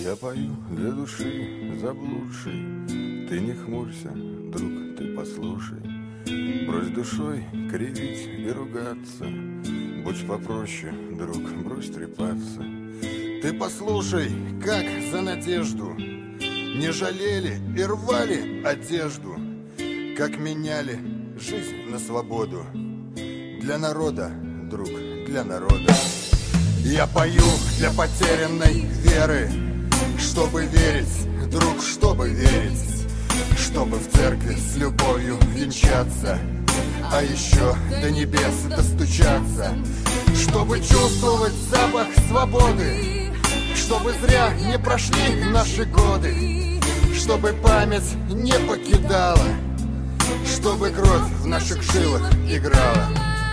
Я пою для души заблудшей. Ты не хмурься, друг, ты послушай. Брось душой кривить и ругаться. Будь попроще, друг, брось трепаться. Ты послушай, как за надежду не жалели и рвали одежду, как меняли жизнь на свободу. Для народа, друг, для народа. Я пою для потерянной веры, чтобы верить, друг, чтобы верить, чтобы в церкви с любовью венчаться, а еще до небес достучаться, чтобы чувствовать запах свободы, чтобы зря не прошли наши годы, чтобы память не покидала, чтобы кровь в наших жилах играла.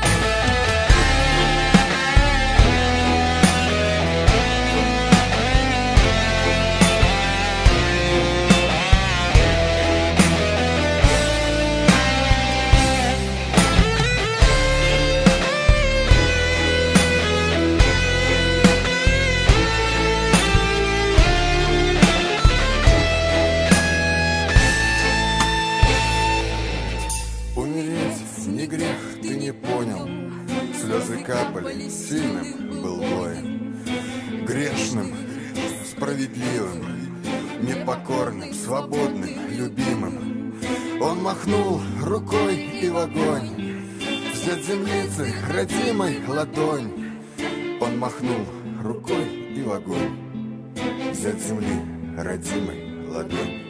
Не грех, ты не понял. Слезы капали, сильным был воин, грешным, справедливым, непокорным, свободным, любимым. Он махнул рукой и в огонь, взять землицы родимой ладонь. Он махнул рукой и в огонь, взять земли родимой ладонь.